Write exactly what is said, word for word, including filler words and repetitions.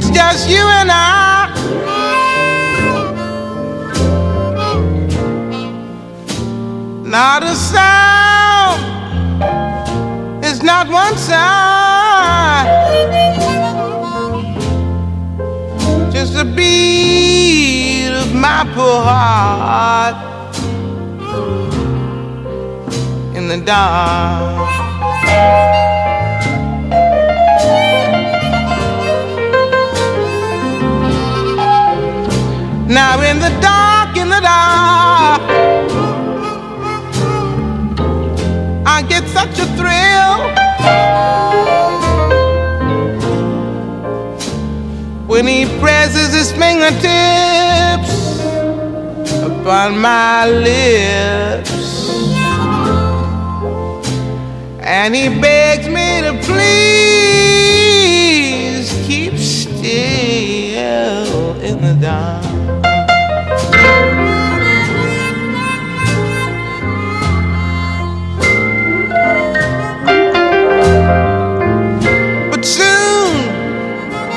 just you and I. Not a sound, it's not one sound, just a beat of my poor heart in the dark. Now in the dark, in the dark, I get such a thrill when he presses his fingertips upon my lips, and he begs me to please